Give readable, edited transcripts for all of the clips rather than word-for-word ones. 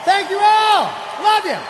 Thank you all. Love you.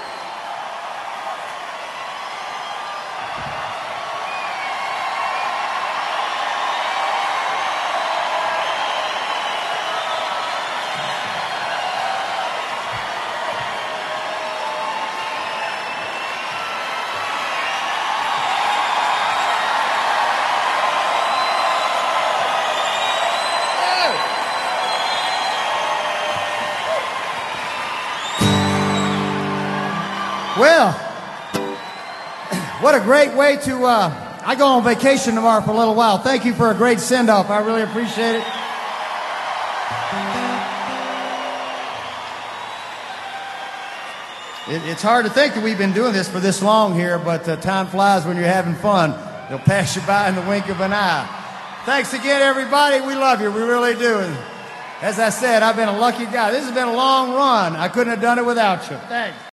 Well, what a great way to, I go on vacation tomorrow for a little while. Thank you for a great send-off. I really appreciate it. It's hard to think that we've been doing this for this long here, but time flies when you're having fun. It'll pass you by in the wink of an eye. Thanks again, everybody. We love you. We really do. And as I said, I've been a lucky guy. This has been a long run. I couldn't have done it without you. Thanks.